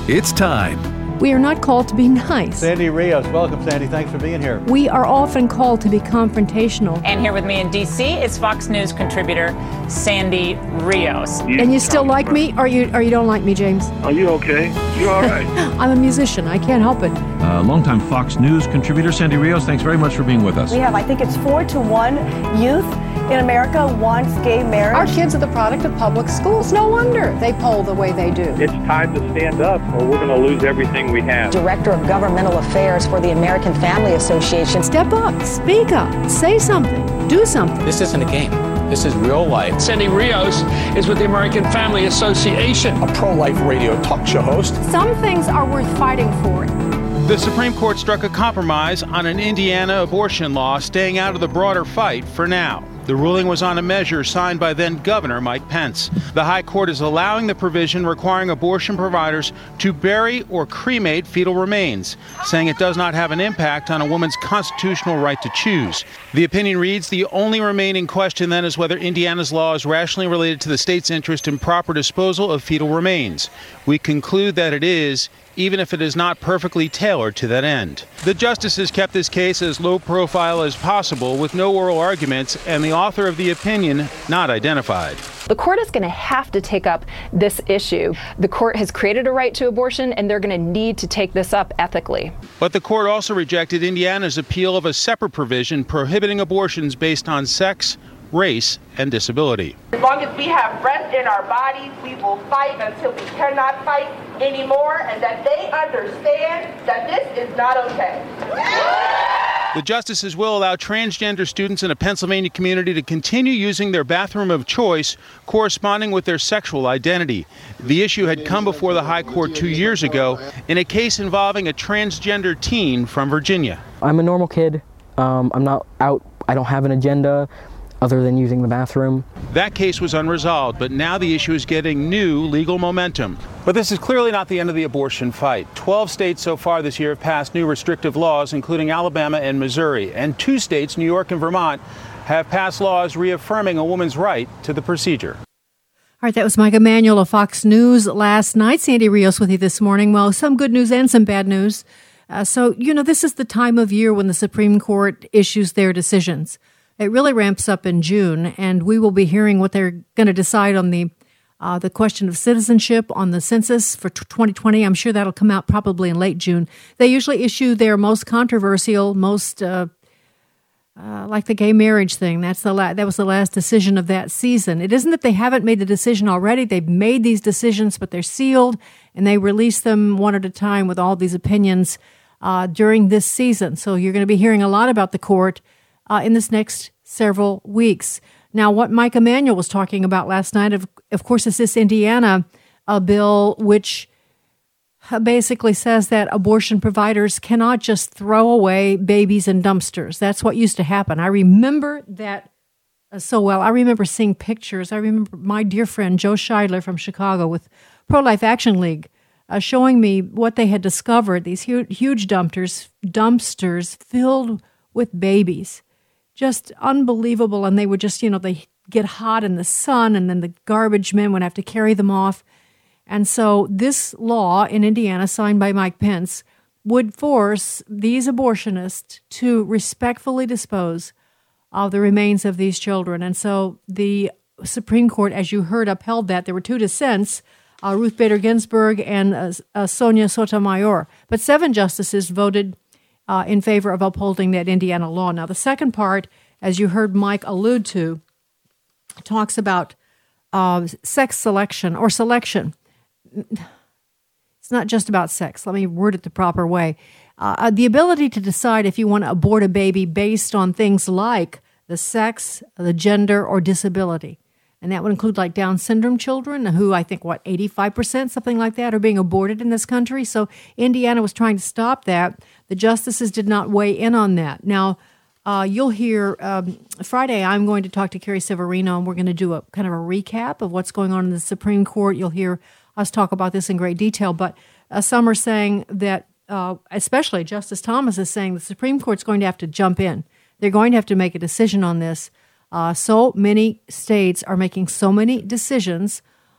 It's time. We are not called to be nice. Sandy Rios, welcome, Sandy. Thanks for being here. We are often called to be confrontational. And here with me in D.C. is Fox News contributor Sandy Rios. And you still like me, or you don't like me, James? Are you okay? You all right? I'm a musician. I can't help it. Longtime Fox News contributor Sandy Rios, thanks very much for being with us. We have, I think it's 4-1 youth in America wants gay marriage. Our kids are the product of public schools. No wonder they poll the way they do. It's time to stand up or we're going to lose everything we have. Director of Governmental Affairs for the American Family Association. Step up, speak up, say something, do something. This isn't a game. This is real life. Sandy Rios is with the American Family Association, a pro-life radio talk show host. Some things are worth fighting for. The Supreme Court struck a compromise on an Indiana abortion law, staying out of the broader fight for now. The ruling was on a measure signed by then-Governor Mike Pence. The High Court is allowing the provision requiring abortion providers to bury or cremate fetal remains, saying it does not have an impact on a woman's constitutional right to choose. The opinion reads, the only remaining question then is whether Indiana's law is rationally related to the state's interest in proper disposal of fetal remains. We conclude that it is, even if it is not perfectly tailored to that end. The justices kept this case as low profile as possible with no oral arguments and the author of the opinion not identified. The court is going to have to take up this issue. The court has created a right to abortion and they're going to need to take this up ethically. But the court also rejected Indiana's appeal of a separate provision prohibiting abortions based on sex, race, and disability. As long as we have breath in our bodies, we will fight until we cannot fight anymore, and that they understand that this is not okay. The justices will allow transgender students in a Pennsylvania community to continue using their bathroom of choice corresponding with their sexual identity. The issue had come before the High Court 2 years ago in a case involving a transgender teen from Virginia. I'm a normal kid. I'm not out. I don't have an agenda other than using the bathroom. That case was unresolved, but now the issue is getting new legal momentum. But this is clearly not the end of the abortion fight. 12 states so far this year have passed new restrictive laws, including Alabama and Missouri. And 2 states, New York and Vermont, have passed laws reaffirming a woman's right to the procedure. All right, that was Mike Emanuel of Fox News last night. Sandy Rios with you this morning. Well, some good news and some bad news. So, this is the time of year when the Supreme Court issues their decisions. It really ramps up in June, and we will be hearing what they're going to decide on the question of citizenship, on the census for 2020. I'm sure that'll come out probably in late June. They usually issue their most controversial, most like the gay marriage thing. That was the last decision of that season. It isn't that they haven't made the decision already. They've made these decisions, but they're sealed, and they release them one at a time with all these opinions during this season. So you're going to be hearing a lot about the court in this next several weeks. Now, what Mike Emanuel was talking about last night, of course, is this Indiana bill, which basically says that abortion providers cannot just throw away babies in dumpsters. That's what used to happen. I remember that so well. I remember seeing pictures. I remember my dear friend Joe Scheidler from Chicago with Pro-Life Action League showing me what they had discovered, these huge dumpsters filled with babies. Just unbelievable. And they would just, they get hot in the sun, and then the garbage men would have to carry them off. And so this law in Indiana, signed by Mike Pence, would force these abortionists to respectfully dispose of the remains of these children. And so the Supreme Court, as you heard, upheld that. There were 2 dissents, Ruth Bader Ginsburg and Sonia Sotomayor. But 7 justices voted in favor of upholding that Indiana law. Now, the second part, as you heard Mike allude to, talks about sex selection or selection. It's not just about sex. Let me word it the proper way. The ability to decide if you want to abort a baby based on things like the sex, the gender, or disability. And that would include like Down syndrome children, who I think, 85%, something like that, are being aborted in this country. So Indiana was trying to stop that. The justices did not weigh in on that. Now, you'll hear Friday, I'm going to talk to Carrie Severino, and we're going to do a kind of a recap of what's going on in the Supreme Court. You'll hear us talk about this in great detail. But some are saying that, especially Justice Thomas is saying the Supreme Court's going to have to jump in. They're going to have to make a decision on this. So many states are making so many decisions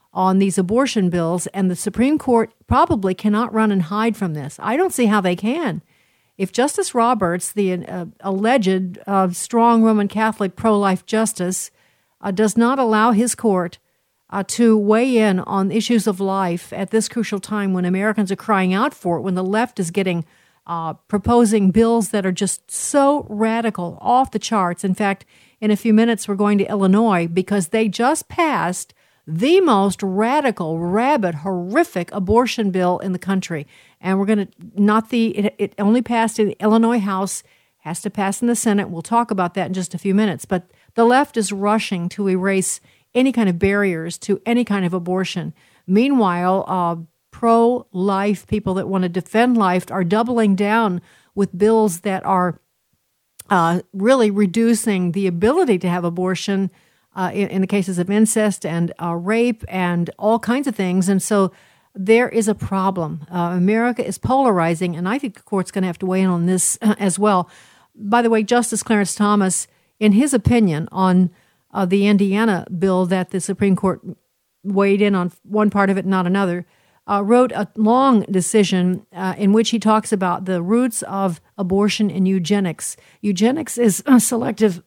on these abortion bills, and the Supreme Court probably cannot run and hide from this. I don't see how they can. If Justice Roberts, the alleged strong Roman Catholic pro-life justice, does not allow his court to weigh in on issues of life at this crucial time when Americans are crying out for it, when the left is getting proposing bills that are just so radical, off the charts. In fact, in a few minutes, we're going to Illinois because they just passed the most radical, rabid, horrific abortion bill in the country. And we're going to, it only passed in the Illinois House, has to pass in the Senate. We'll talk about that in just a few minutes. But the left is rushing to erase any kind of barriers to any kind of abortion. Meanwhile, pro-life people that want to defend life are doubling down with bills that are really reducing the ability to have abortion in the cases of incest and rape and all kinds of things. And so there is a problem. America is polarizing, and I think the court's going to have to weigh in on this as well. By the way, Justice Clarence Thomas, in his opinion on the Indiana bill that the Supreme Court weighed in on one part of it, not another, wrote a long decision in which he talks about the roots of abortion and eugenics. Eugenics is selective.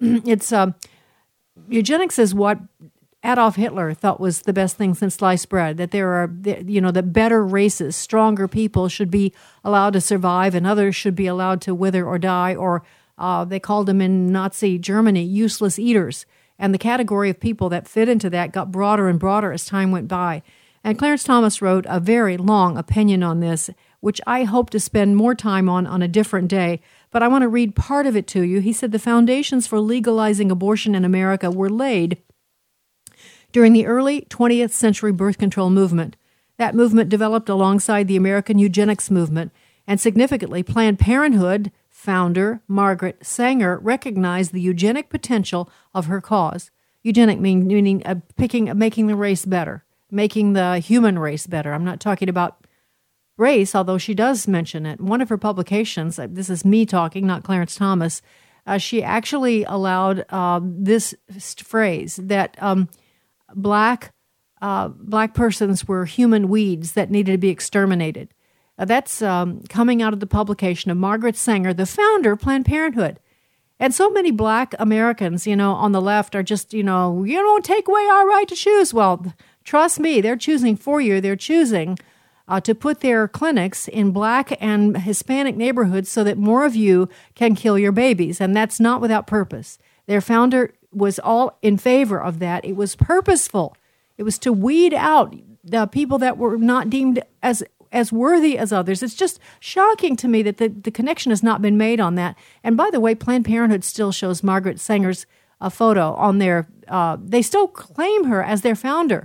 Eugenics is what Adolf Hitler thought was the best thing since sliced bread, that there are, that better races, stronger people should be allowed to survive and others should be allowed to wither or die, or they called them in Nazi Germany useless eaters. And the category of people that fit into that got broader and broader as time went by. And Clarence Thomas wrote a very long opinion on this, which I hope to spend more time on a different day. But I want to read part of it to you. He said the foundations for legalizing abortion in America were laid during the early 20th century birth control movement. That movement developed alongside the American eugenics movement, and significantly, Planned Parenthood founder Margaret Sanger recognized the eugenic potential of her cause. Eugenic meaning making the race better, making the human race better. I'm not talking about race, although she does mention it. One of her publications, this is me talking, not Clarence Thomas, she actually allowed this phrase that black persons were human weeds that needed to be exterminated. That's coming out of the publication of Margaret Sanger, the founder of Planned Parenthood. And so many black Americans, on the left are just, you don't take away our right to choose. Well, trust me, they're choosing for you. They're choosing to put their clinics in black and Hispanic neighborhoods so that more of you can kill your babies. And that's not without purpose. Their founder was all in favor of that. It was purposeful. It was to weed out the people that were not deemed as worthy as others. It's just shocking to me that the connection has not been made on that. And by the way, Planned Parenthood still shows Margaret Sanger's photo on their, they still claim her as their founder.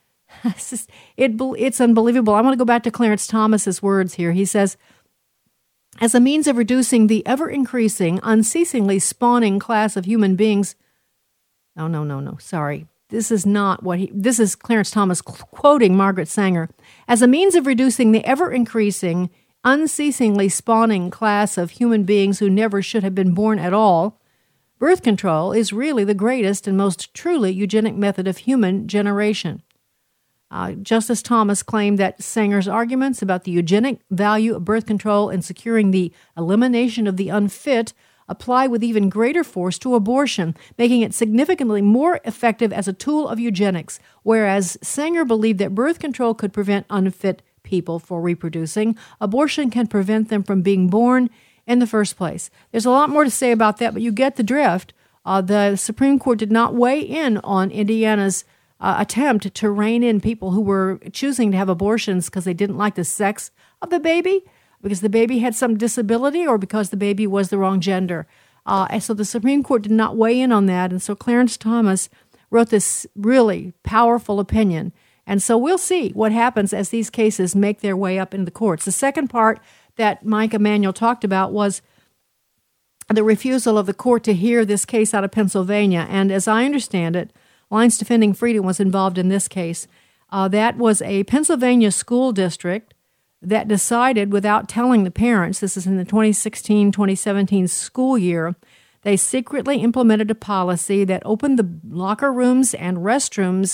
It's unbelievable. I want to go back to Clarence Thomas's words here. He says, as a means of reducing the ever-increasing, unceasingly spawning class of human beings. No. Sorry. This is not what this is Clarence Thomas quoting Margaret Sanger. As a means of reducing the ever-increasing, unceasingly spawning class of human beings who never should have been born at all, birth control is really the greatest and most truly eugenic method of human generation. Justice Thomas claimed that Sanger's arguments about the eugenic value of birth control in securing the elimination of the unfit apply with even greater force to abortion, making it significantly more effective as a tool of eugenics, whereas Sanger believed that birth control could prevent unfit people for reproducing, abortion can prevent them from being born in the first place. There's a lot more to say about that, but you get the drift. The Supreme Court did not weigh in on Indiana's attempt to rein in people who were choosing to have abortions because they didn't like the sex of the baby, because the baby had some disability, or because the baby was the wrong gender. And so the Supreme Court did not weigh in on that. And so Clarence Thomas wrote this really powerful opinion. And so we'll see what happens as these cases make their way up in the courts. The second part that Mike Emanuel talked about was the refusal of the court to hear this case out of Pennsylvania. And as I understand it, Lines Defending Freedom was involved in this case. That was a Pennsylvania school district that decided without telling the parents, this is in the 2016-2017 school year, they secretly implemented a policy that opened the locker rooms and restrooms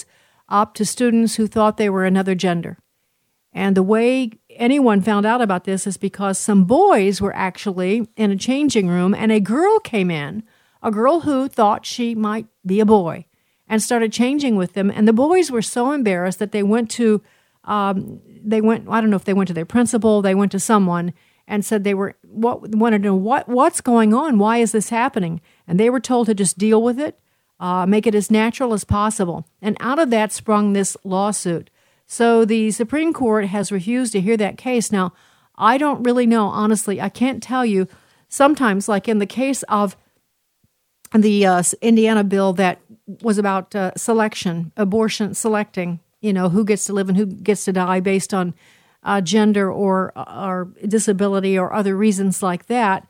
up to students who thought they were another gender. And the way anyone found out about this is because some boys were actually in a changing room and a girl came in, a girl who thought she might be a boy, and started changing with them. And the boys were so embarrassed that they went to, I don't know if they went to their principal, they went to someone and said they wanted to know what's going on, why is this happening? And they were told to just deal with it, make it as natural as possible. And out of that sprung this lawsuit. So the Supreme Court has refused to hear that case. Now, I don't really know, honestly. I can't tell you. Sometimes, like in the case of the Indiana bill that was about abortion, selecting, who gets to live and who gets to die based on gender or disability or other reasons like that.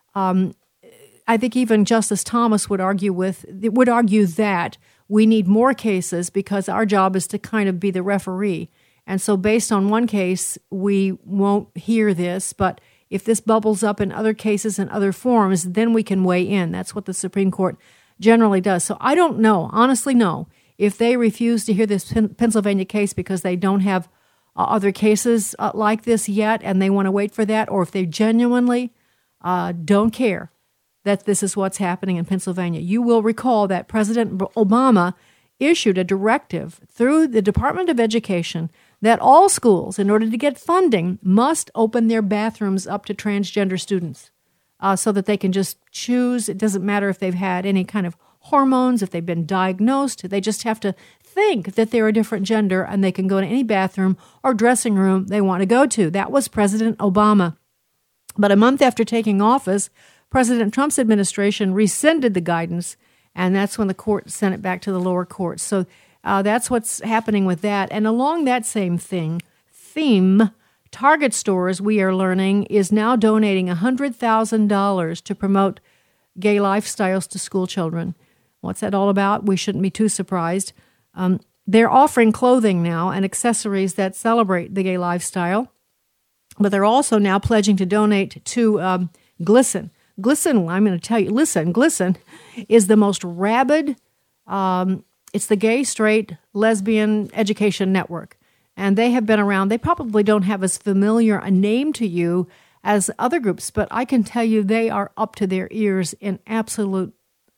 I think even Justice Thomas would argue that we need more cases because our job is to kind of be the referee. And so based on one case, we won't hear this, but if this bubbles up in other cases and other forms, then we can weigh in. That's what the Supreme Court generally does. So I don't know, honestly know, if they refuse to hear this Pennsylvania case because they don't have other cases like this yet and they want to wait for that, or if they genuinely don't care that this is what's happening in Pennsylvania. You will recall that President Obama issued a directive through the Department of Education that all schools, in order to get funding, must open their bathrooms up to transgender students so that they can just choose. It doesn't matter if they've had any kind of hormones, if they've been diagnosed. They just have to think that they're a different gender and they can go to any bathroom or dressing room they want to go to. That was President Obama. But a month after taking office, President Trump's administration rescinded the guidance, and that's when the court sent it back to the lower courts. So that's what's happening with that. And along that same theme, Target stores, we are learning, is now donating $100,000 to promote gay lifestyles to school children. What's that all about? We shouldn't be too surprised. They're offering clothing now and accessories that celebrate the gay lifestyle, but they're also now pledging to donate to GLSEN. GLSEN, I'm going to tell you, listen, GLSEN is the most rabid, it's the Gay, Straight, Lesbian Education Network. And they have been around. They probably don't have as familiar a name to you as other groups, but I can tell you they are up to their ears in absolute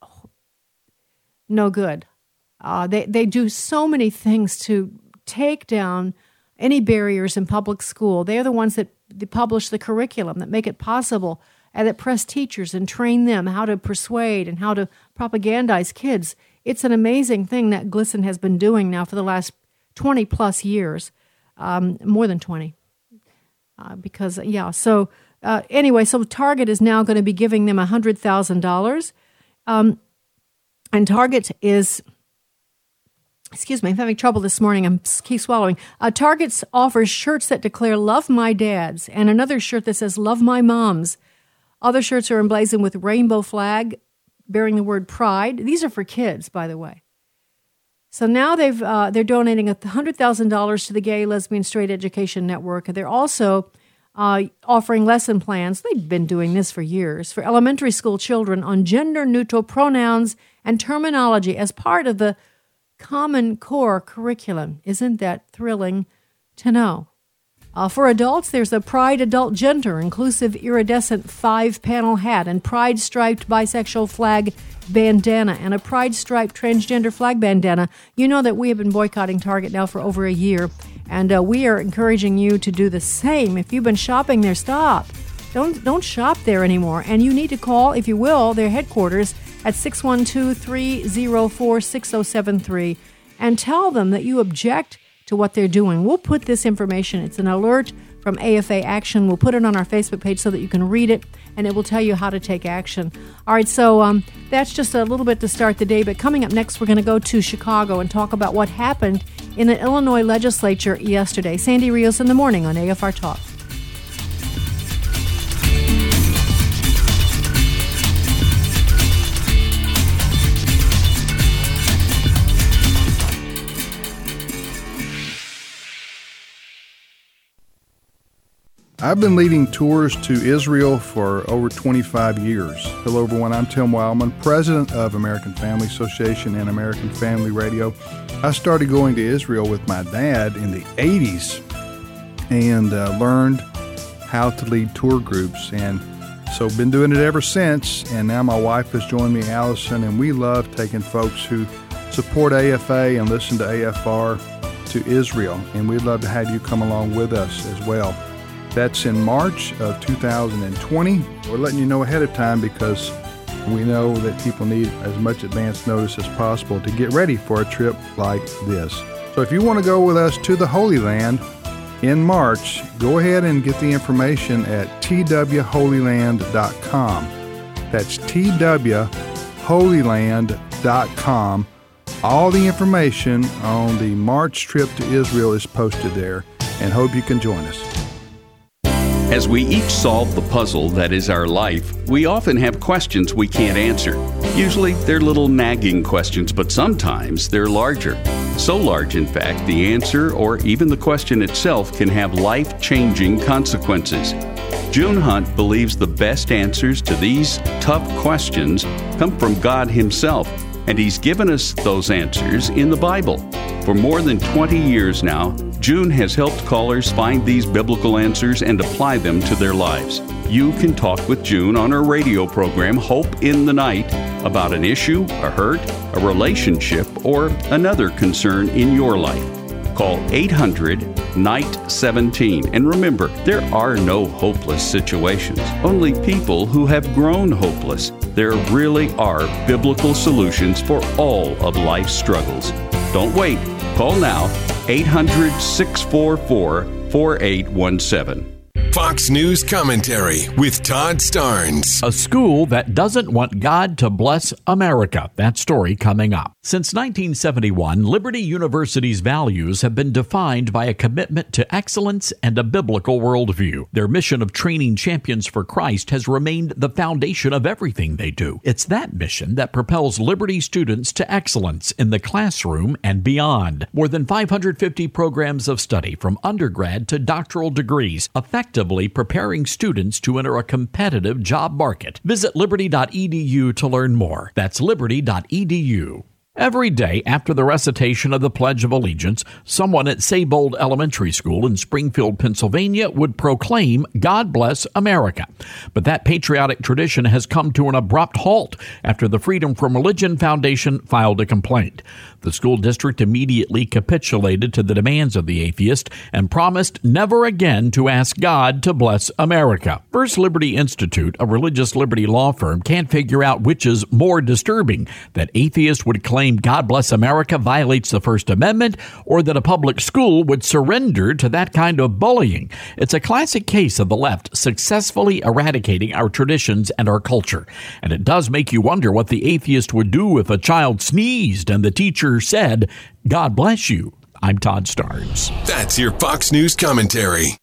no good. They do so many things to take down any barriers in public school. They're the ones that publish the curriculum, that make it possible, and that press teachers and train them how to persuade and how to propagandize kids. It's an amazing thing that GLSEN has been doing now for the last 20 plus years, more than 20. Anyway, so Target is now going to be giving them $100,000. And Target is, I'm having trouble this morning. I keep swallowing. Target offers shirts that declare "Love My Dads" and another shirt that says "Love My Moms." Other shirts are emblazoned with rainbow flag bearing the word pride. These are for kids, by the way. So now they're donating $100,000 to the Gay, Lesbian, Straight Education Network. They're also offering lesson plans. They've been doing this for years for elementary school children on gender-neutral pronouns and terminology as part of the Common Core curriculum. Isn't that thrilling to know? For adults, there's a Pride Adult Gender inclusive iridescent 5-panel hat and Pride striped bisexual flag bandana and a Pride striped transgender flag bandana. You know that we have been boycotting Target now for over a year, and we are encouraging you to do the same. If you've been shopping there, stop. Don't shop there anymore. And you need to call, if you will, their headquarters at 612-304-6073 and tell them that you object to what they're doing. We'll put this information, it's an alert from AFA Action. We'll put it on our Facebook page so that you can read it, and it will tell you how to take action. All right, so that's just a little bit to start the day, but coming up next, we're going to go to Chicago and talk about what happened in the Illinois legislature yesterday. Sandy Rios in the morning on AFR Talk. I've been leading tours to Israel for over 25 years. Hello, everyone. I'm Tim Wildman, president of American Family Association and American Family Radio. I started going to Israel with my dad in the 80s and learned how to lead tour groups. And so been doing it ever since. And now my wife has joined me, Allison, and we love taking folks who support AFA and listen to AFR to Israel. And we'd love to have you come along with us as well. That's in March of 2020. We're letting you know ahead of time because we know that people need as much advance notice as possible to get ready for a trip like this. So if you want to go with us to the Holy Land in March, go ahead and get the information at twholyland.com. That's twholyland.com. All the information on the March trip to Israel is posted there, and hope you can join us. As we each solve the puzzle that is our life, we often have questions we can't answer. Usually they're little nagging questions, but sometimes they're larger. So large, in fact, the answer or even the question itself can have life-changing consequences. June Hunt believes the best answers to these tough questions come from God Himself, and He's given us those answers in the Bible. For more than 20 years now, June has helped callers find these biblical answers and apply them to their lives. You can talk with June on her radio program, Hope in the Night, about an issue, a hurt, a relationship, or another concern in your life. Call 800-NIGHT-17. And remember, there are no hopeless situations, only people who have grown hopeless. There really are biblical solutions for all of life's struggles. Don't wait. Call now, 800-644-4817. Fox News Commentary with Todd Starnes. A school that doesn't want God to bless America. That story coming up. Since 1971, Liberty University's values have been defined by a commitment to excellence and a biblical worldview. Their mission of training champions for Christ has remained the foundation of everything they do. It's that mission that propels Liberty students to excellence in the classroom and beyond. More than 550 programs of study from undergrad to doctoral degrees, effectively preparing students to enter a competitive job market. Visit liberty.edu to learn more. That's liberty.edu. Every day after the recitation of the Pledge of Allegiance, someone at Saybold Elementary School in Springfield, Pennsylvania would proclaim, "God bless America." But that patriotic tradition has come to an abrupt halt after the Freedom from Religion Foundation filed a complaint. The school district immediately capitulated to the demands of the atheist and promised never again to ask God to bless America. First Liberty Institute, a religious liberty law firm, can't figure out which is more disturbing, that atheists would claim God bless America violates the First Amendment, or that a public school would surrender to that kind of bullying. It's a classic case of the left successfully eradicating our traditions and our culture. And it does make you wonder what the atheist would do if a child sneezed and the teacher said, "God bless you." I'm Todd Starnes. That's your Fox News Commentary.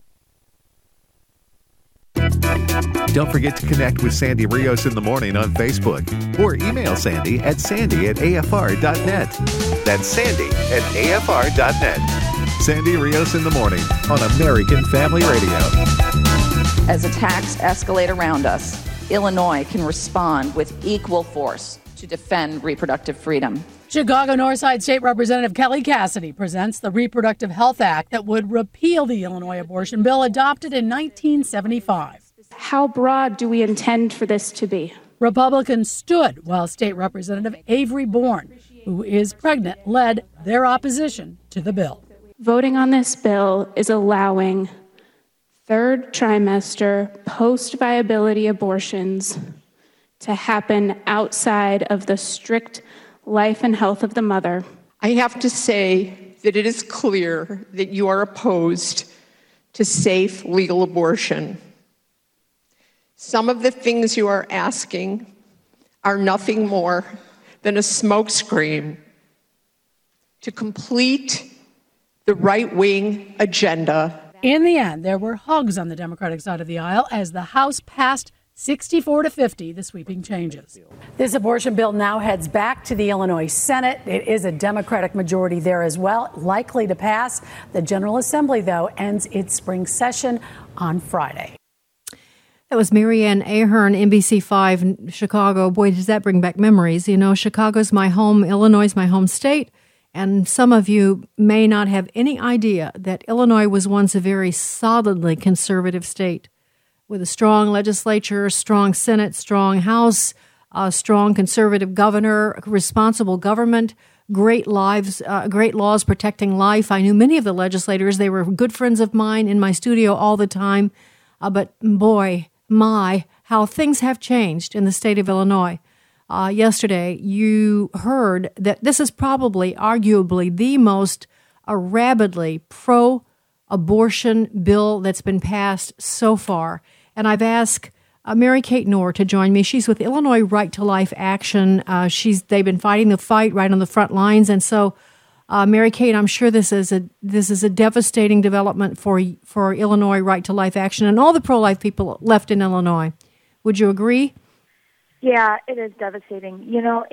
Don't forget to connect with Sandy Rios in the morning on Facebook or email Sandy at sandy@afr.net. That's sandy@afr.net. Sandy Rios in the morning on American Family Radio. As attacks escalate around us, Illinois can respond with equal force to defend reproductive freedom. Chicago Northside State Representative Kelly Cassidy presents the Reproductive Health Act that would repeal the Illinois abortion bill adopted in 1975. How broad do we intend for this to be? Republicans stood while State Representative Avery Bourne, who is pregnant, led their opposition to the bill. Voting on this bill is allowing third trimester post-viability abortions to happen outside of the strict life and health of the mother. I have to say that it is clear that you are opposed to safe legal abortion. Some of the things you are asking are nothing more than a smokescreen to complete the right-wing agenda. In the end, there were hugs on the Democratic side of the aisle as the House passed 64-50, the sweeping changes. This abortion bill now heads back to the Illinois Senate. It is a Democratic majority there as well, likely to pass. The General Assembly, though, ends its spring session on Friday. That was Marianne Ahern, NBC5 Chicago. Boy, does that bring back memories. You know, Chicago's my home, Illinois is my home state, And some of you may not have any idea that Illinois was once a very solidly conservative state with a strong legislature, strong Senate, strong House, strong conservative governor, responsible government, great laws protecting life. I knew many of the legislators. They were good friends of mine in my studio all the time. But boy, how things have changed in the state of Illinois. Yesterday, you heard that this is probably, arguably, the most rabidly pro-abortion bill that's been passed so far. And I've asked Mary Kate Knorr to join me. She's with Illinois Right to Life Action. They've been fighting the fight right on the front lines. And so, Mary Kate, I'm sure this is a devastating development for Illinois Right to Life Action and all the pro-life people left in Illinois. Would you agree? Yeah, it is devastating.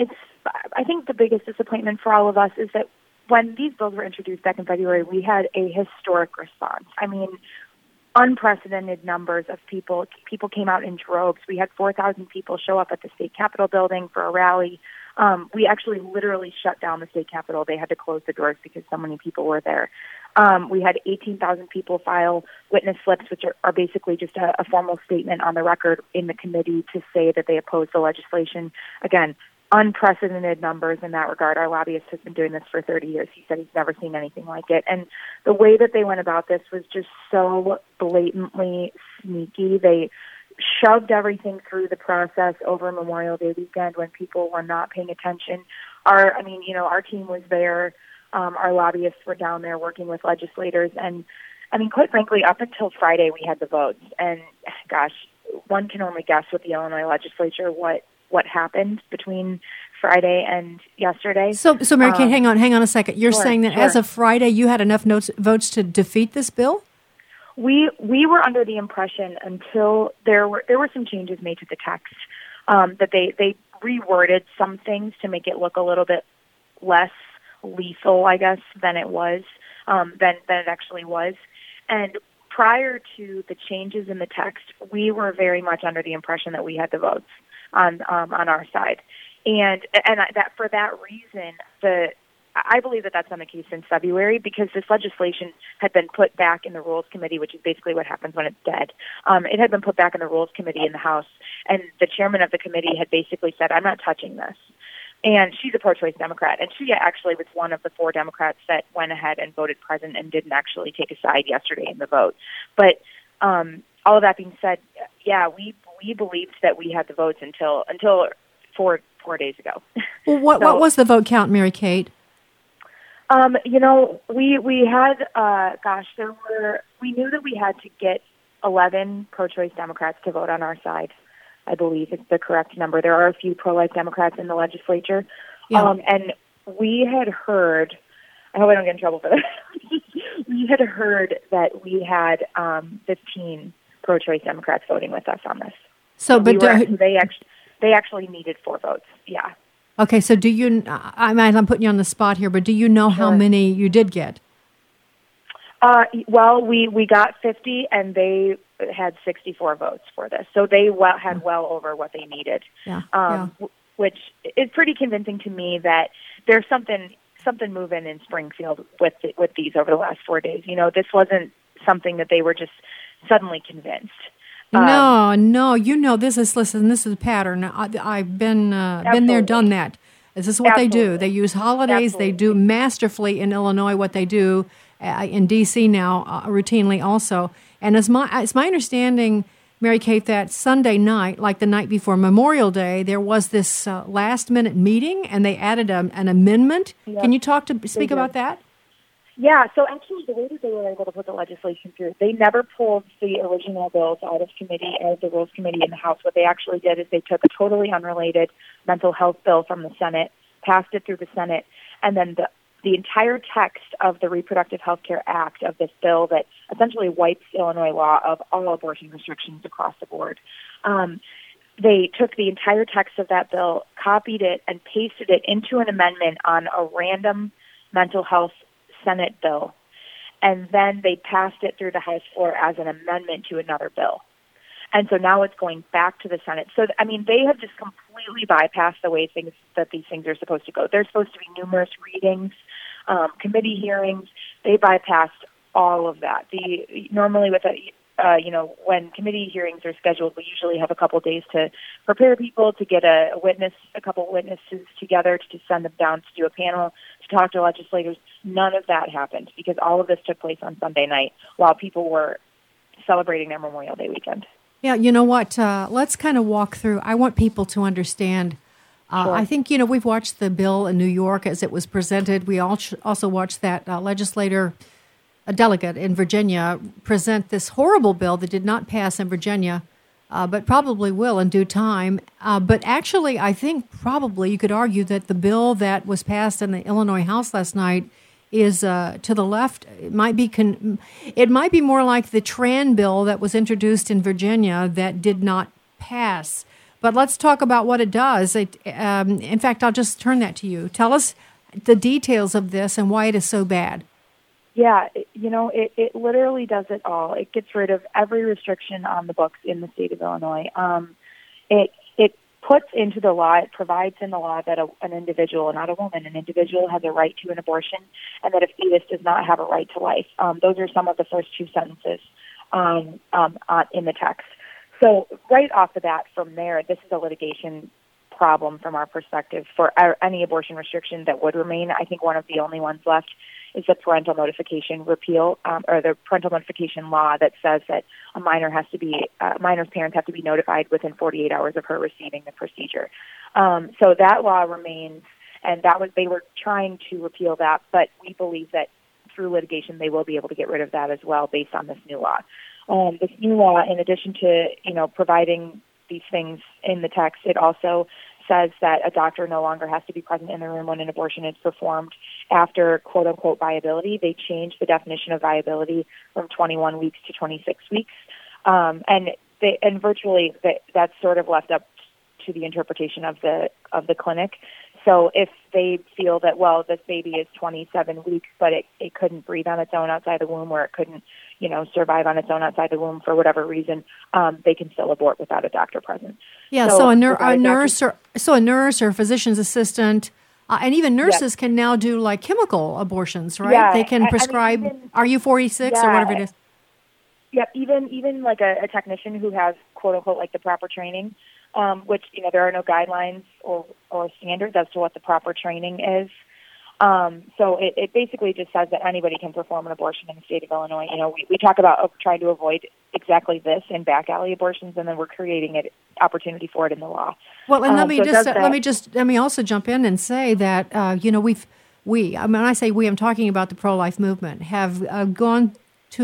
I think the biggest disappointment for all of us is that when these bills were introduced back in February, we had a historic response. I mean, unprecedented numbers of people. People came out in droves. We had 4,000 people show up at the state capitol building for a rally. We actually literally shut down the state capitol. They had to close the doors because so many people were there. We had 18,000 people file witness slips, which are basically just a formal statement on the record in the committee to say that they oppose the legislation. Again, unprecedented numbers in that regard. Our lobbyist has been doing this for 30 years. He said he's never seen anything like it. And the way that they went about this was just so blatantly sneaky. They shoved everything through the process over Memorial Day weekend when people were not paying attention. Our team was there. Our lobbyists were down there working with legislators. And, quite frankly, up until Friday, we had the votes. And, gosh, one can only guess with the Illinois legislature what happened between Friday and yesterday. So Mary Kate, hang on a second. You're saying that as of Friday, you had enough votes to defeat this bill? We were under the impression until there were some changes made to the text that they reworded some things to make it look a little bit less lethal, I guess, than it was, than it actually was. And prior to the changes in the text, we were very much under the impression that we had the votes on our side, and that for that reason, I believe that that's been the case since February, because this legislation had been put back in the Rules Committee, which is basically what happens when it's dead. It had been put back in the Rules Committee in the House, and the chairman of the committee had basically said, "I'm not touching this." And she's a pro-choice Democrat, and she actually was one of the 4 Democrats that went ahead and voted present and didn't actually take a side yesterday in the vote. But all of that being said, yeah, we believed that we had the votes until 4 days ago. Well, what was the vote count, Mary Kate? We had, we knew that we had to get 11 pro-choice Democrats to vote on our side. I believe it's the correct number. There are a few pro-life Democrats in the legislature. Yeah. And we had heard, I hope I don't get in trouble for this, we had heard that we had 15 pro-choice Democrats voting with us on this. They actually needed 4 votes, yeah. Okay, so do you, I'm putting you on the spot here, but do you know how many you did get? Well, we got 50, and they had 64 votes for this. So they had well over what they needed, which is pretty convincing to me that there's something moving in Springfield with these over the last 4 days. This wasn't something that they were just suddenly convinced. No, this is a pattern. I've been there, done that. This is what they do. They use holidays. Absolutely. They do masterfully in Illinois what they do in D.C. now routinely also. And it's my understanding, Mary Kate, that Sunday night, like the night before Memorial Day, there was this last-minute meeting, and they added an amendment. Yep. Can you speak about that? Yeah, so actually the way that they were able to put the legislation through, they never pulled the original bills out of committee as the Rules Committee in the House. What they actually did is they took a totally unrelated mental health bill from the Senate, passed it through the Senate, and then the entire text of the Reproductive Health Care Act of this bill that essentially wipes Illinois law of all abortion restrictions across the board. They took the entire text of that bill, copied it, and pasted it into an amendment on a random mental health Senate bill, and then they passed it through the House floor as an amendment to another bill. And so now it's going back to the Senate. So, they have just completely bypassed the way these things are supposed to go. There's supposed to be numerous readings committee hearings. They bypassed all of that. Normally with when committee hearings are scheduled, we usually have a couple days to prepare people, to get a couple witnesses together, to send them down to do a panel, to talk to legislators. None of that happened because all of this took place on Sunday night while people were celebrating their Memorial Day weekend. Yeah, you know what? Let's kind of walk through. I want people to understand. Sure. I think, we've watched the bill in New York as it was presented. We also watched that a delegate in Virginia present this horrible bill that did not pass in Virginia, but probably will in due time. But actually, I think probably you could argue that the bill that was passed in the Illinois House last night is to the left. It might be more like the Tran bill that was introduced in Virginia that did not pass. But let's talk about what it does. In fact, I'll just turn that to you. Tell us the details of this and why it is so bad. Yeah, it literally does it all. It gets rid of every restriction on the books in the state of Illinois. It puts into the law, it provides in the law that an individual, not a woman, an individual has a right to an abortion, and that a fetus does not have a right to life. Those are some of the first two sentences in the text. So right off the bat from there, this is a litigation problem from our perspective for any abortion restriction that would remain. I think one of the only ones left is the parental notification repeal, or the parental notification law that says that a minor's parents have to be notified within 48 hours of her receiving the procedure. So that law remains, and they were trying to repeal that, but we believe that through litigation they will be able to get rid of that as well based on this new law. This new law, in addition to providing these things in the text, it also says that a doctor no longer has to be present in the room when an abortion is performed after quote-unquote viability. They changed the definition of viability from 21 weeks to 26 weeks. And virtually that's sort of left up to the interpretation of the clinic. So if they feel that, well, this baby is 27 weeks, but it couldn't breathe on its own outside the womb, or it couldn't, survive on its own outside the womb for whatever reason, they can still abort without a doctor present. Yeah, so a nurse or a physician's assistant, and even nurses can now do like chemical abortions, right? Yeah, they can prescribe RU46 or whatever it is. Yeah, even like a technician who has quote unquote like the proper training, which there are no guidelines or standards as to what the proper training is. So it basically just says that anybody can perform an abortion in the state of Illinois. We talk about trying to avoid exactly this in back alley abortions, and then we're creating an opportunity for it in the law. Well, and let me also jump in and say that when I say we, I'm talking about the pro-life movement, have gone to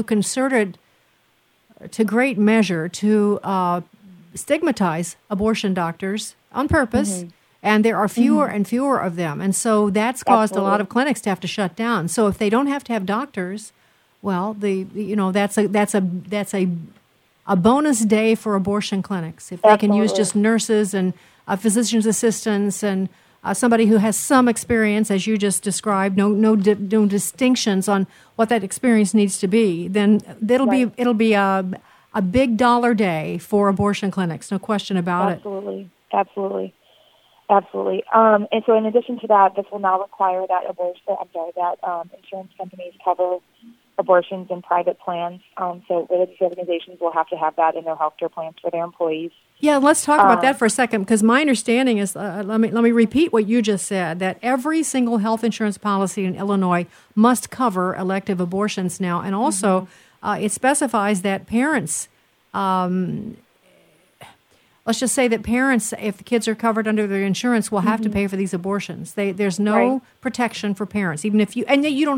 great measure to stigmatize abortion doctors on purpose. Mm-hmm. And there are fewer and fewer of them. And so that's caused a lot of clinics to have to shut down. So if they don't have to have doctors, well, that's a bonus day for abortion clinics. If they can use just nurses and physician's assistants and somebody who has some experience, as you just described, no distinctions on what that experience needs to be, then it'll be a big dollar day for abortion clinics. No question about it. Absolutely. And so in addition to that, this will now require that insurance companies cover abortions in private plans. So religious organizations will have to have that in their healthcare plans for their employees. Yeah, let's talk about that for a second, because my understanding is, let me repeat what you just said, that every single health insurance policy in Illinois must cover elective abortions now. And also, it specifies that parents... let's just say that parents, if the kids are covered under their insurance, will have to pay for these abortions. There's no protection for parents, even if you don't.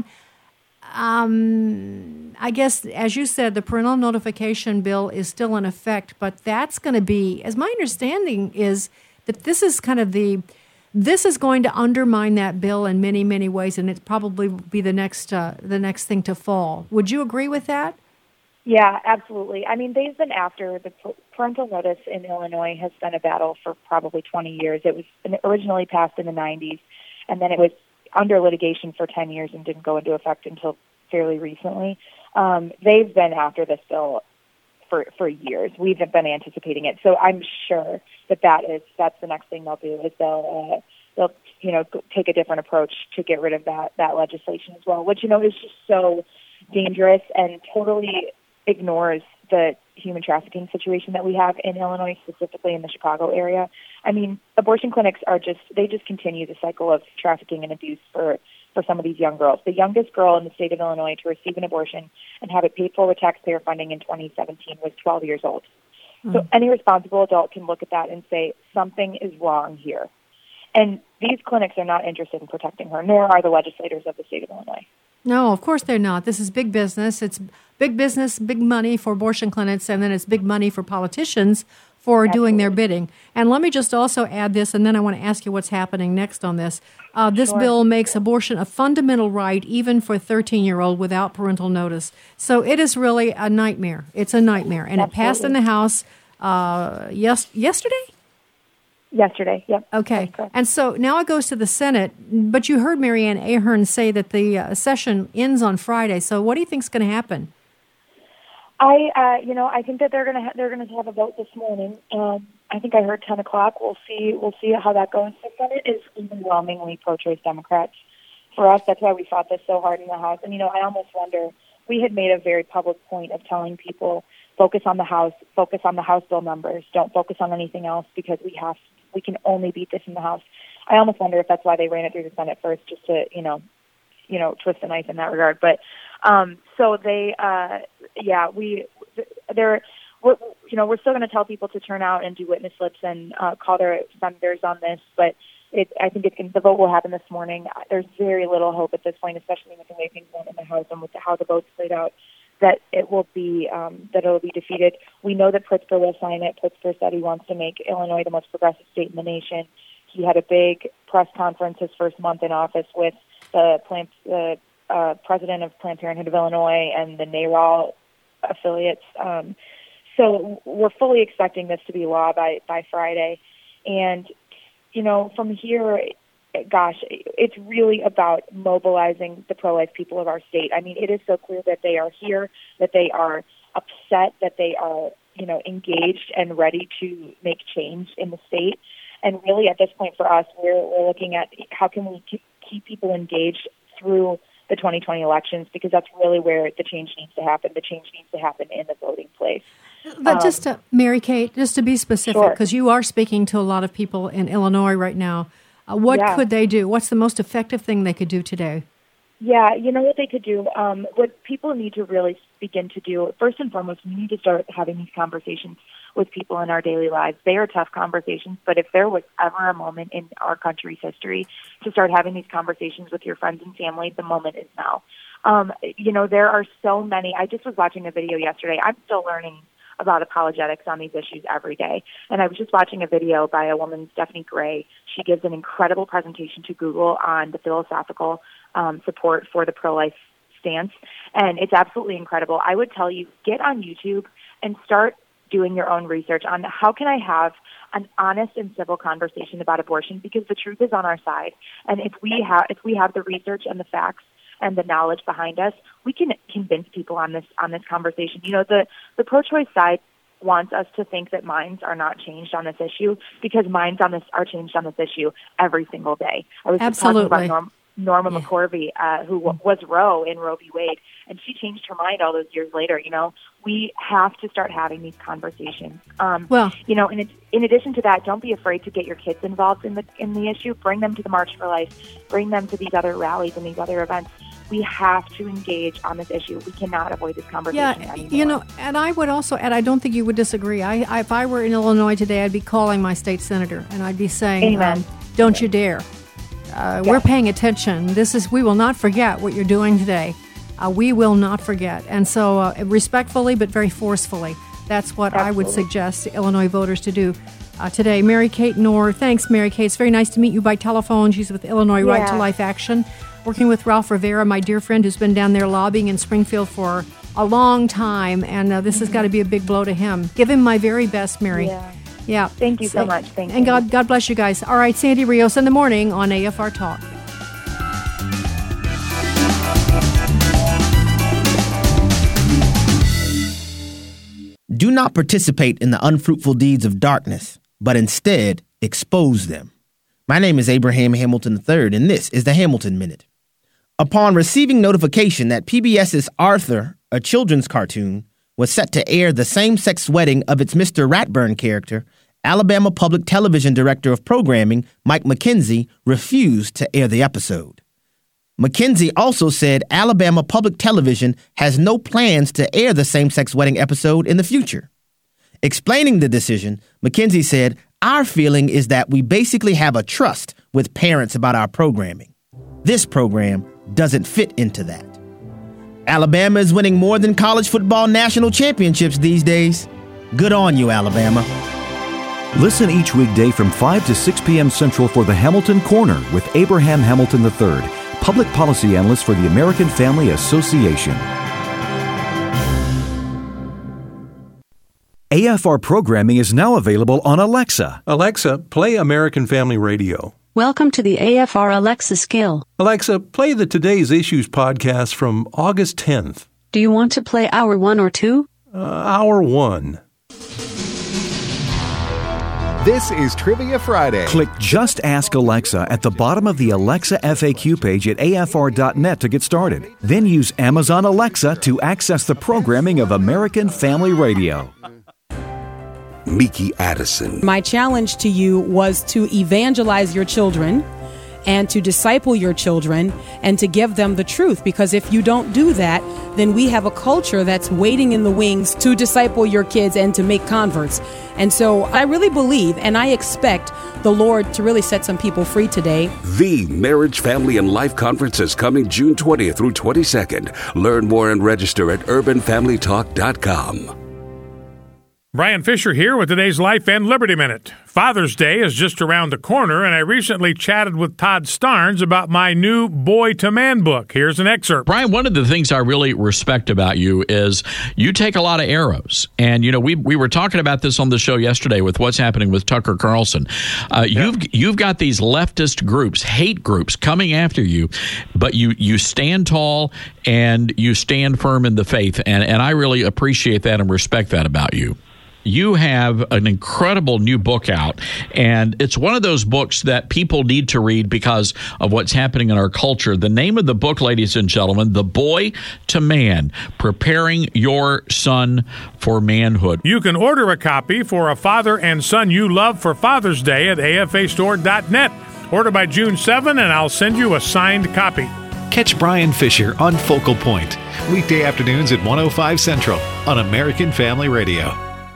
I guess, as you said, the parental notification bill is still in effect, but that's going to be, as my understanding is, that this is going to undermine that bill in many, many ways, and it probably will be the next thing to fall. Would you agree with that? Yeah, absolutely. I mean, they've been after the parental notice in Illinois has been a battle for probably 20 years. It was originally passed in the 90s, and then it was under litigation for 10 years and didn't go into effect until fairly recently. They've been after this bill for years. We've been anticipating it. So I'm sure that's the next thing they'll do is they'll they'll take a different approach to get rid of that legislation as well, which is just so dangerous and totally ignores the human trafficking situation that we have in Illinois, specifically in the Chicago area. I mean, abortion clinics they just continue the cycle of trafficking and abuse for some of these young girls. The youngest girl in the state of Illinois to receive an abortion and have it paid for with taxpayer funding in 2017 was 12 years old. So any responsible adult can look at that and say, something is wrong here. And these clinics are not interested in protecting her, nor are the legislators of the state of Illinois. No, of course they're not. This is big business. It's big business, big money for abortion clinics, and then it's big money for politicians for doing their bidding. And let me just also add this, and then I want to ask you what's happening next on this. This bill makes abortion a fundamental right, even for a 13-year-old without parental notice. So it is really a nightmare. It's a nightmare. And it passed in the House yesterday? Yesterday, yep. Okay. And so now it goes to the Senate, but you heard Marianne Ahern say that the session ends on Friday. So what do you think is going to happen? I think that they're going to have a vote this morning. I think I heard 10 o'clock. We'll see how that goes. The Senate is overwhelmingly pro-choice Democrats. For us, that's why we fought this so hard in the House. And, I almost wonder, we had made a very public point of telling people, focus on the House bill numbers. Don't focus on anything else because we can only beat this in the House. I almost wonder if that's why they ran it through the Senate first, just to, twist the knife in that regard. But, so they, we're still going to tell people to turn out and do witness slips and call their senators on this. But I think the vote will happen this morning. There's very little hope at this point, especially with the way things went in the House and with how the votes played out, that it will be defeated. We know that Pritzker will sign it. Pritzker said he wants to make Illinois the most progressive state in the nation. He had a big press conference his first month in office with the president of Planned Parenthood of Illinois and the NARAL affiliates. So we're fully expecting this to be law by Friday. And, from here, gosh, it's really about mobilizing the pro-life people of our state. I mean, it is so clear that they are here, that they are upset, that they are, engaged and ready to make change in the state. And really, at this point for us, we're looking at how can we keep people engaged through the 2020 elections, because that's really where the change needs to happen. The change needs to happen in the voting place. But Mary Kate, just to be specific, because you are speaking to a lot of people in Illinois right now, what could they do? What's the most effective thing they could do today? Yeah, what they could do, what people need to really begin to do, first and foremost, we need to start having these conversations with people in our daily lives. They are tough conversations, but if there was ever a moment in our country's history to start having these conversations with your friends and family, the moment is now. There are so many. I just was watching a video yesterday. I'm still learning about apologetics on these issues every day. And I was just watching a video by a woman, Stephanie Gray. She gives an incredible presentation to Google on the philosophical support for the pro-life stance. And it's absolutely incredible. I would tell you, get on YouTube and start doing your own research on how can I have an honest and civil conversation about abortion, because the truth is on our side. And if we have the research and the facts and the knowledge behind us, we can convince people on this conversation. The pro-choice side wants us to think that minds are not changed on this issue, because minds are changed on this issue every single day. I was just talking about Norma McCorvey, who was Roe in Roe v. Wade, and she changed her mind all those years later. We have to start having these conversations. In addition to that, don't be afraid to get your kids involved in the issue. Bring them to the March for Life. Bring them to these other rallies and these other events. We have to engage on this issue. We cannot avoid this conversation anymore. And I would also add, I don't think you would disagree. If I were in Illinois today, I'd be calling my state senator, and I'd be saying, don't you dare. We're paying attention. We will not forget what you're doing today. We will not forget. And so respectfully but very forcefully, that's what I would suggest to Illinois voters to do today. Mary Kate Knorr, thanks, Mary Kate. It's very nice to meet you by telephone. She's with Illinois Right to Life Action, working with Ralph Rivera, my dear friend who's been down there lobbying in Springfield for a long time, and this has got to be a big blow to him. Give him my very best, Mary. Yeah. Thank you so much. Thank you. And God bless you guys. All right, Sandy Rios in the morning on AFR Talk. Do not participate in the unfruitful deeds of darkness, but instead expose them. My name is Abraham Hamilton III, and this is the Hamilton Minute. Upon receiving notification that PBS's Arthur, a children's cartoon, was set to air the same-sex wedding of its Mr. Ratburn character, Alabama Public Television Director of Programming, Mike McKenzie, refused to air the episode. McKenzie also said Alabama Public Television has no plans to air the same-sex wedding episode in the future. Explaining the decision, McKenzie said, "Our feeling is that we basically have a trust with parents about our programming. This program doesn't fit into that." Alabama is winning more than college football national championships these days. Good on you, Alabama. Listen each weekday from 5 to 6 p.m. Central for the Hamilton Corner with Abraham Hamilton III, Public Policy Analyst for the American Family Association. AFR programming is now available on Alexa. Alexa, play American Family Radio. Welcome to the AFR Alexa skill. Alexa, play the Today's Issues podcast from August 10th. Do you want to play Hour 1 or 2? Hour 1. This is Trivia Friday. Click Just Ask Alexa at the bottom of the Alexa FAQ page at afr.net to get started. Then use Amazon Alexa to access the programming of American Family Radio. Miki Addison. My challenge to you was to evangelize your children and to disciple your children and to give them the truth, because if you don't do that, then we have a culture that's waiting in the wings to disciple your kids and to make converts. And so I really believe and I expect the Lord to really set some people free today. The Marriage, Family, and Life Conference is coming June 20th through 22nd. Learn more and register at urbanfamilytalk.com. Brian Fisher here with today's Life and Liberty Minute. Father's Day is just around the corner, and I recently chatted with Todd Starnes about my new Boy to Man book. Here's an excerpt. Brian, one of the things I really respect about you is you take a lot of arrows. And, you know, we were talking about this on the show yesterday with what's happening with Tucker Carlson. You've got these leftist groups, hate groups, coming after you, but you stand tall and you stand firm in the faith. And I really appreciate that and respect that about you. You have an incredible new book out, and it's one of those books that people need to read because of what's happening in our culture. The name of the book, ladies and gentlemen, The Boy to Man, Preparing Your Son for Manhood. You can order a copy for a father and son you love for Father's Day at afastore.net. Order by June 7, and I'll send you a signed copy. Catch Brian Fisher on Focal Point, weekday afternoons at 1:05 Central on American Family Radio.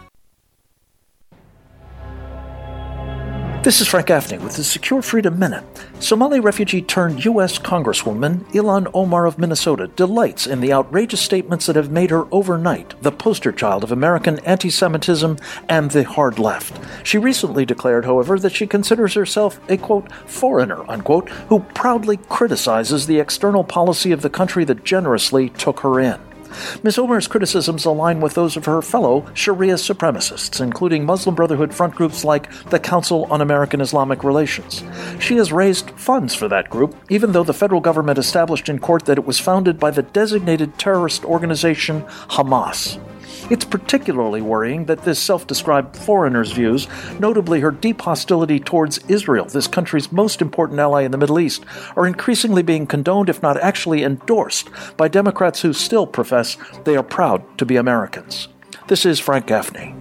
This is Frank Gaffney with the Secure Freedom Minute. Somali refugee turned U.S. Congresswoman Ilhan Omar of Minnesota delights in the outrageous statements that have made her overnight the poster child of American anti-Semitism and the hard left. She recently declared, however, that she considers herself a, quote, foreigner, unquote, who proudly criticizes the external policy of the country that generously took her in. Ms. Omar's criticisms align with those of her fellow Sharia supremacists, including Muslim Brotherhood front groups like the Council on American Islamic Relations. She has raised funds for that group, even though the federal government established in court that it was founded by the designated terrorist organization Hamas. It's particularly worrying that this self-described foreigner's views, notably her deep hostility towards Israel, this country's most important ally in the Middle East, are increasingly being condoned, if not actually endorsed, by Democrats who still profess they are proud to be Americans. This is Frank Gaffney.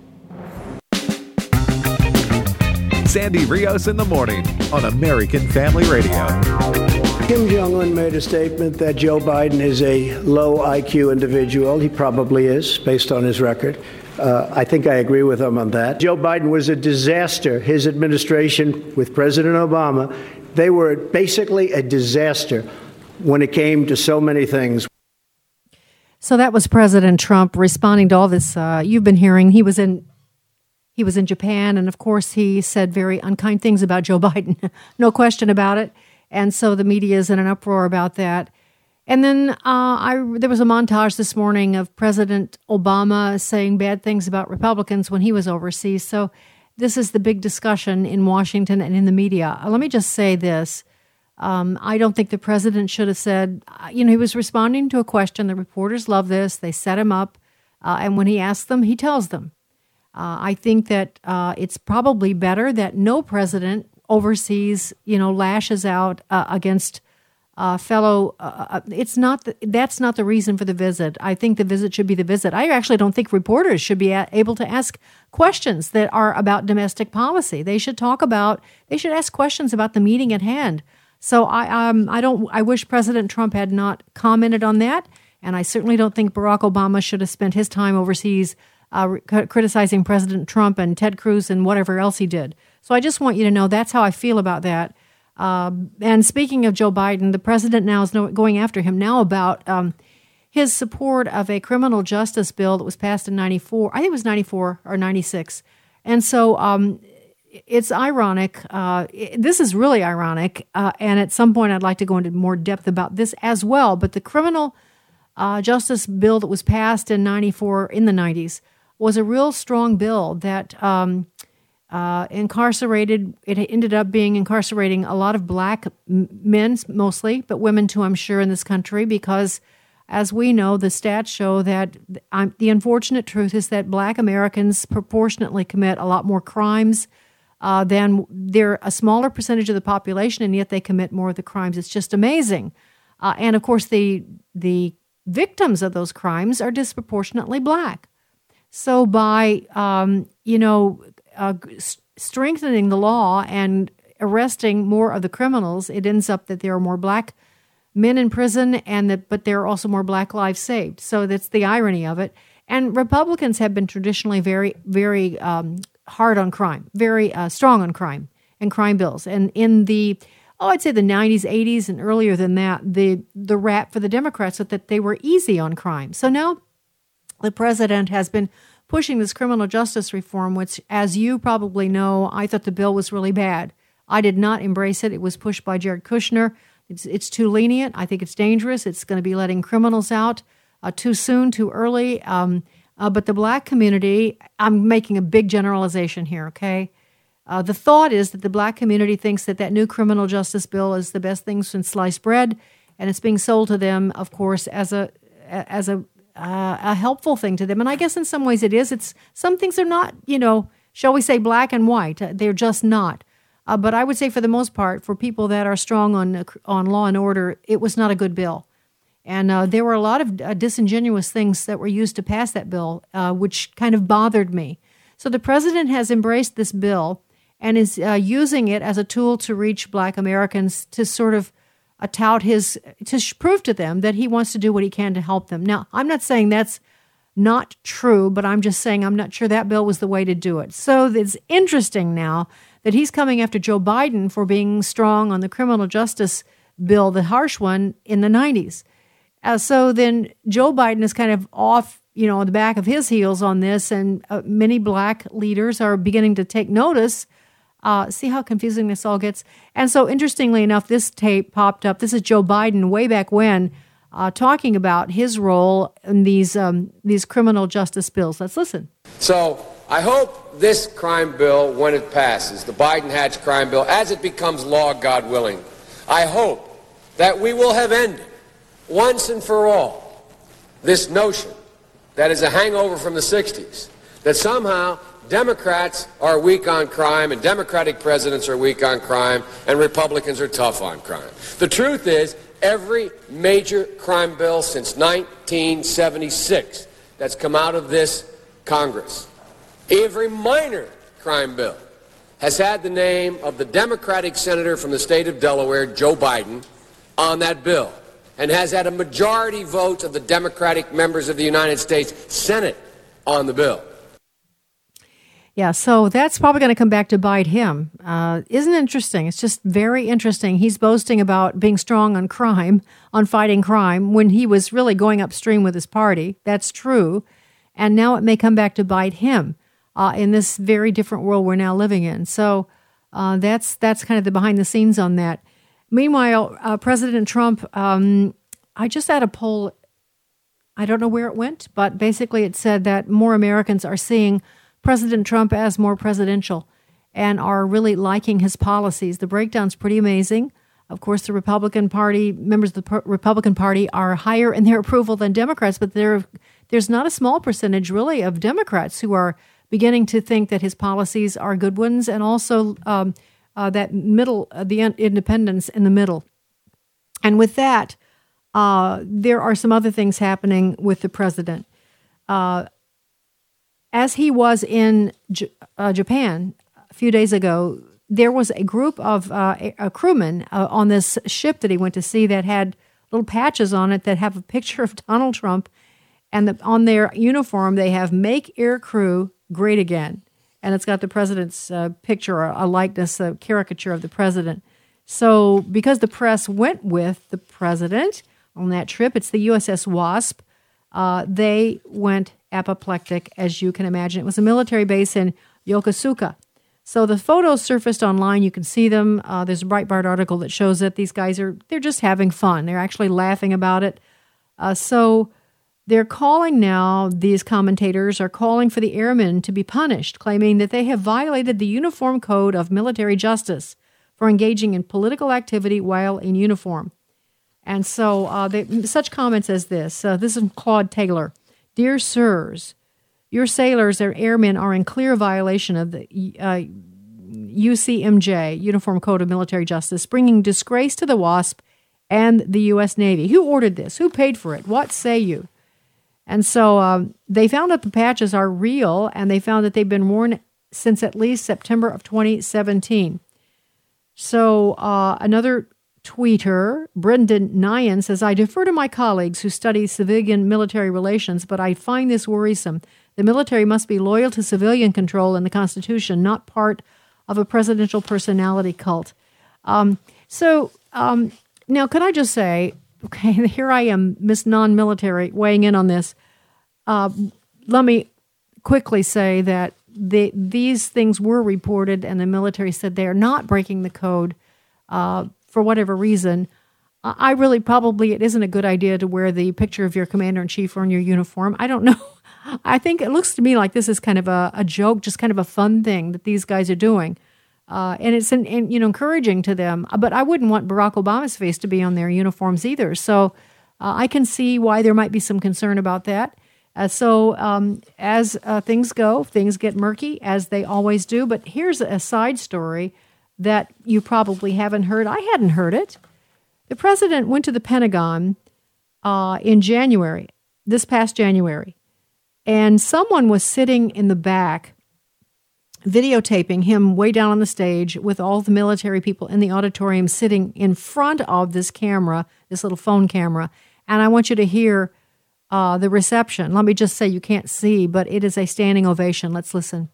Sandy Rios in the morning on American Family Radio. Kim Jong-un made a statement that Joe Biden is a low IQ individual. He probably is, based on his record. I think I agree with him on that. Joe Biden was a disaster. His administration with President Obama, they were basically a disaster when it came to so many things. So that was President Trump responding to all this. You've been hearing he was in Japan, and of course he said very unkind things about Joe Biden. No question about it. And so the media is in an uproar about that. And then there was a montage this morning of President Obama saying bad things about Republicans when he was overseas. So this is the big discussion in Washington and in the media. Let me just say this. I don't think the president should have said, he was responding to a question. The reporters love this. They set him up. And when he asks them, he tells them. I think that it's probably better that no president overseas, lashes out against fellow. That's not the reason for the visit. I think the visit should be the visit. I actually don't think reporters should be able to ask questions that are about domestic policy. They should ask questions about the meeting at hand. So I wish President Trump had not commented on that, and I certainly don't think Barack Obama should have spent his time overseas criticizing President Trump and Ted Cruz and whatever else he did. So I just want you to know that's how I feel about that. And speaking of Joe Biden, the president now is going after him now about his support of a criminal justice bill that was passed in 94. I think it was 94 or 96. And so it's ironic. This is really ironic. And at some point, I'd like to go into more depth about this as well. But the criminal justice bill that was passed in 94 in the 90s was a real strong bill that incarcerated. It ended up incarcerating a lot of black men, mostly, but women too, I'm sure, in this country, because as we know, the stats show that the unfortunate truth is that black Americans proportionately commit a lot more crimes than they're a smaller percentage of the population, and yet they commit more of the crimes. It's just amazing. And of course, the victims of those crimes are disproportionately black. So by strengthening the law and arresting more of the criminals, it ends up that there are more black men in prison, but there are also more black lives saved. So that's the irony of it. And Republicans have been traditionally very, very hard on crime, very strong on crime and crime bills. And in I'd say the 90s, 80s, and earlier than that, the rap for the Democrats was that they were easy on crime. So now the president has been pushing this criminal justice reform, which, as you probably know, I thought the bill was really bad. I did not embrace it. It was pushed by Jared Kushner. It's too lenient. I think it's dangerous. It's going to be letting criminals out too soon, too early. But the black community, I'm making a big generalization here, okay? The thought is that the black community thinks that new criminal justice bill is the best thing since sliced bread, and it's being sold to them, of course, as a helpful thing to them. And I guess in some ways it is. Some things are not, shall we say, black and white. They're just not. But I would say for the most part, for people that are strong on law and order, it was not a good bill. And there were a lot of disingenuous things that were used to pass that bill, which kind of bothered me. So the president has embraced this bill and is using it as a tool to reach black Americans to sort of to prove to them that he wants to do what he can to help them. Now, I'm not saying that's not true, but I'm just saying I'm not sure that bill was the way to do it. So it's interesting now that he's coming after Joe Biden for being strong on the criminal justice bill, the harsh one, in the 90s. So then Joe Biden is kind of off, on the back of his heels on this, and many black leaders are beginning to take notice. See how confusing this all gets? And so, interestingly enough, this tape popped up. This is Joe Biden way back when, talking about his role in these criminal justice bills. Let's listen. So I hope this crime bill, when it passes, the Biden-Hatch crime bill, as it becomes law, God willing, I hope that we will have ended once and for all this notion that is a hangover from the 60s, that somehow Democrats are weak on crime and Democratic presidents are weak on crime and Republicans are tough on crime. The truth is, every major crime bill since 1976 that's come out of this Congress, every minor crime bill has had the name of the Democratic senator from the state of Delaware, Joe Biden, on that bill, and has had a majority vote of the Democratic members of the United States Senate on the bill. Yeah, so that's probably going to come back to bite him. Isn't it interesting? It's just very interesting. He's boasting about being strong on crime, on fighting crime, when he was really going upstream with his party. That's true. And now it may come back to bite him in this very different world we're now living in. So that's kind of the behind the scenes on that. Meanwhile, President Trump, I just had a poll. I don't know where it went, but basically it said that more Americans are seeing President Trump as more presidential and are really liking his policies. The breakdown's pretty amazing. Of course, the Republican Party, members of the Republican Party are higher in their approval than Democrats, but there's not a small percentage, really, of Democrats who are beginning to think that his policies are good ones and also that middle, the independence in the middle. And with that, there are some other things happening with the president. As he was in Japan a few days ago, there was a group of crewmen on this ship that he went to see that had little patches on it that have a picture of Donald Trump, and on their uniform they have "Make Air Crew Great Again," and it's got the president's picture, a likeness, a caricature of the president. So because the press went with the president on that trip, it's the USS Wasp. They went apoplectic, as you can imagine. It was a military base in Yokosuka. So the photos surfaced online. You can see them. There's a Breitbart article that shows that these guys they're just having fun. They're actually laughing about it. So they're calling now, these commentators are calling for the airmen to be punished, claiming that they have violated the Uniform Code of Military Justice for engaging in political activity while in uniform. And so such comments as this. This is from Claude Taylor. Dear sirs, your sailors or airmen are in clear violation of the UCMJ, Uniform Code of Military Justice, bringing disgrace to the WASP and the U.S. Navy. Who ordered this? Who paid for it? What say you? And so they found out the patches are real, and they found that they've been worn since at least September of 2017. So another tweeter, Brendan Nyan, says, I defer to my colleagues who study civilian-military relations, but I find this worrisome. The military must be loyal to civilian control in the Constitution, not part of a presidential personality cult. Now, can I just say, okay, here I am, Miss Non-Military, weighing in on this. Let me quickly say that these things were reported, and the military said they are not breaking the code for whatever reason. I really it isn't a good idea to wear the picture of your commander-in-chief on your uniform. I don't know. I think it looks to me like this is kind of a joke, just kind of a fun thing that these guys are doing. And it's encouraging to them. But I wouldn't want Barack Obama's face to be on their uniforms either. So I can see why there might be some concern about that. As things go, things get murky, as they always do. But here's a side story that you probably haven't heard. I hadn't heard it. The president went to the Pentagon in January, this past January, and someone was sitting in the back videotaping him way down on the stage with all the military people in the auditorium sitting in front of this camera, this little phone camera. And I want you to hear the reception. Let me just say, you can't see, but it is a standing ovation. Let's listen.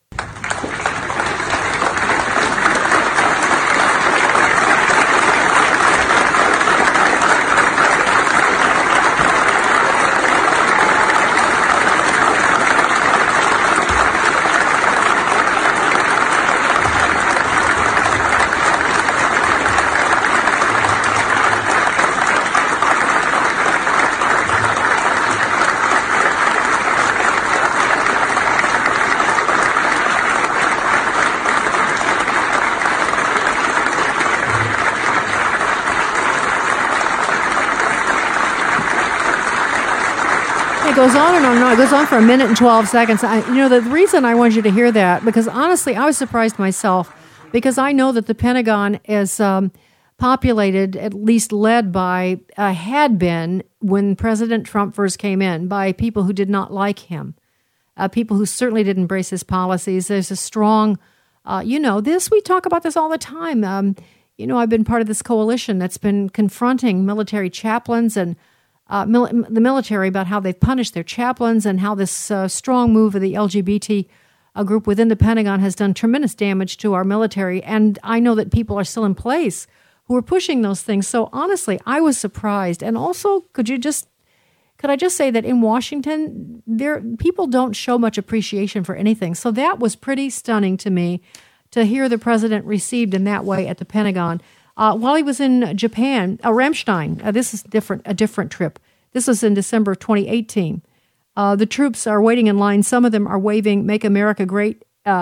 Goes on and on and on. It goes on for a minute and 12 seconds. The reason I want you to hear that, because honestly, I was surprised myself, because I know that the Pentagon is populated, at least led by, had been, when President Trump first came in, by people who did not like him, people who certainly didn't embrace his policies. There's a strong, we talk about this all the time. I've been part of this coalition that's been confronting military chaplains and the military about how they've punished their chaplains, and how this strong move of the LGBT group within the Pentagon has done tremendous damage to our military. And I know that people are still in place who are pushing those things. So honestly, I was surprised. And also, could I just say that in Washington, people don't show much appreciation for anything. So that was pretty stunning to me to hear the president received in that way at the Pentagon. While he was in Japan, Ramstein, this is a different trip. This was in December of 2018. The troops are waiting in line. Some of them are waving "Make America Great"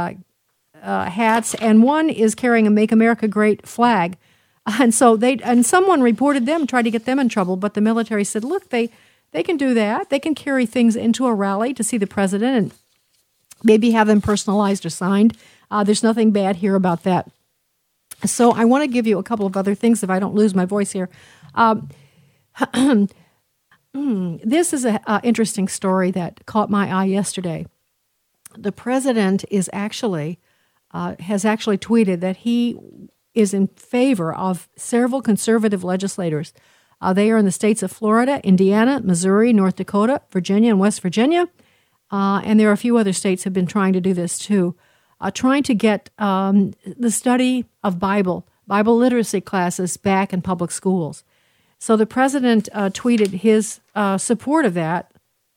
hats, and one is carrying a "Make America Great" flag. And so someone reported them, tried to get them in trouble, but the military said, look, they can do that. They can carry things into a rally to see the president and maybe have them personalized or signed. There's nothing bad here about that. So I want to give you a couple of other things if I don't lose my voice here. This is an interesting story that caught my eye yesterday. The president is actually has actually tweeted that he is in favor of several conservative legislators. They are in the states of Florida, Indiana, Missouri, North Dakota, Virginia, and West Virginia. And there are a few other states have been trying to do this too, trying to get the study of Bible literacy classes back in public schools. So the president tweeted his support of that.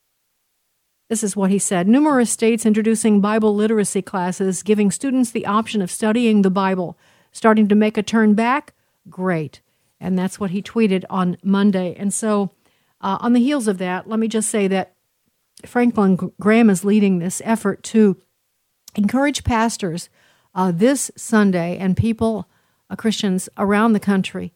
This is what he said. Numerous states introducing Bible literacy classes, giving students the option of studying the Bible. Starting to make a turn back? Great. And that's what he tweeted on Monday. And so on the heels of that, let me just say that Franklin Graham is leading this effort to encourage pastors this Sunday and people, Christians around the country,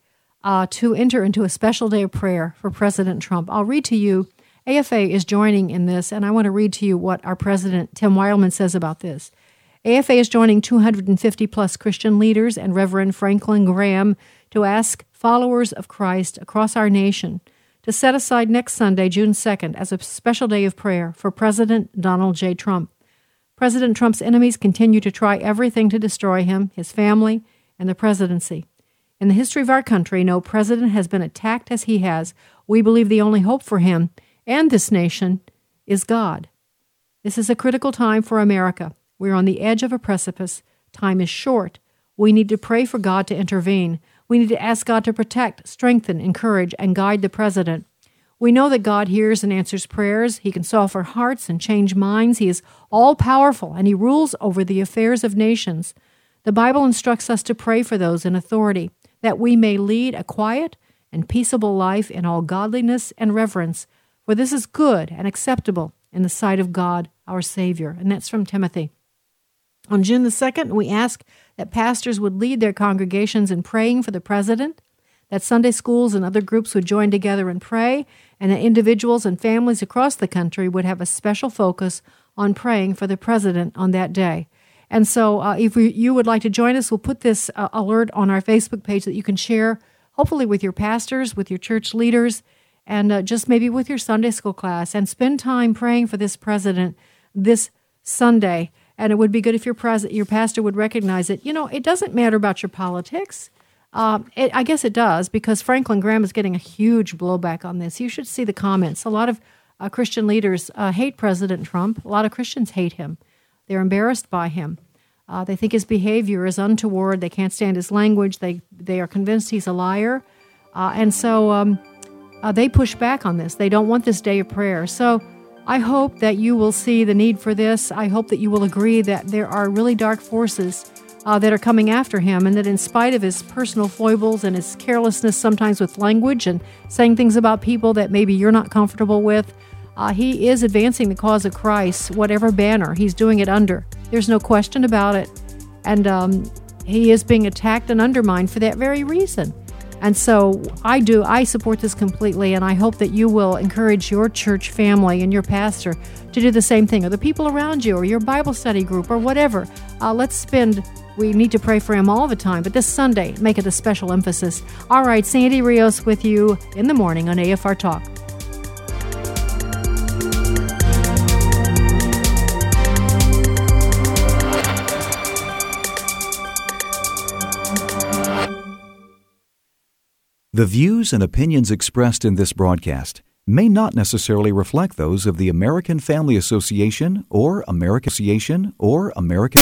to enter into a special day of prayer for President Trump. I'll read to you. AFA is joining in this, and I want to read to you what our president, Tim Weilman, says about this. AFA is joining 250-plus Christian leaders and Reverend Franklin Graham to ask followers of Christ across our nation to set aside next Sunday, June 2nd, as a special day of prayer for President Donald J. Trump. President Trump's enemies continue to try everything to destroy him, his family, and the presidency. In the history of our country, no president has been attacked as he has. We believe the only hope for him and this nation is God. This is a critical time for America. We're on the edge of a precipice. Time is short. We need to pray for God to intervene. We need to ask God to protect, strengthen, encourage, and guide the president. We know that God hears and answers prayers. He can soften hearts and change minds. He is all-powerful, and He rules over the affairs of nations. The Bible instructs us to pray for those in authority, that we may lead a quiet and peaceable life in all godliness and reverence, for this is good and acceptable in the sight of God, our Savior. And that's from Timothy. On June the 2nd, we ask that pastors would lead their congregations in praying for the president, that Sunday schools and other groups would join together and pray, and that individuals and families across the country would have a special focus on praying for the president on that day. And so if you would like to join us, we'll put this alert on our Facebook page that you can share, hopefully with your pastors, with your church leaders, and just maybe with your Sunday school class, and spend time praying for this president this Sunday. And it would be good if your pastor would recognize it. You know, it doesn't matter about your politics. I guess it does, because Franklin Graham is getting a huge blowback on this. You should see the comments. A lot of Christian leaders hate President Trump. A lot of Christians hate him. They're embarrassed by him. They think his behavior is untoward. They can't stand his language. They are convinced he's a liar. And so they push back on this. They don't want this day of prayer. So I hope that you will see the need for this. I hope that you will agree that there are really dark forces that are coming after him, and that in spite of his personal foibles and his carelessness sometimes with language and saying things about people that maybe you're not comfortable with, he is advancing the cause of Christ, whatever banner he's doing it under. There's no question about it. And he is being attacked and undermined for that very reason. And so I support this completely, and I hope that you will encourage your church family and your pastor to do the same thing, or the people around you, or your Bible study group, or whatever. We need to pray for him all the time, but this Sunday, make it a special emphasis. All right, Sandy Rios with you in the morning on AFR Talk. The views and opinions expressed in this broadcast may not necessarily reflect those of the American Family Association or American